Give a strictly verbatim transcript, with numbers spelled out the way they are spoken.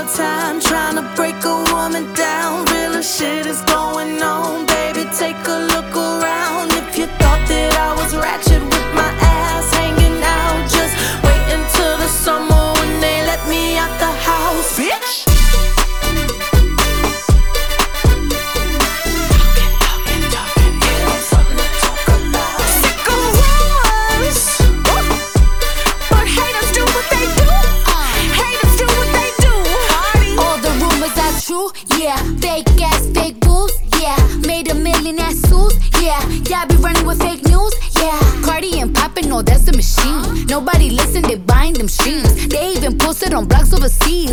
time trying to break a woman down. Real shit is going on, baby, take a look around. If you thought that I was ratchet with my ass hanging out, just wait until the summer when they let me out the house, bitch. Yeah, fake ass, fake boobs, yeah. Made a million ass suits, yeah. Yeah, I be running with fake news, yeah. Cardi and poppin', no, that's the machine. Nobody listen, they buying them streams. They even posted on blogs overseas.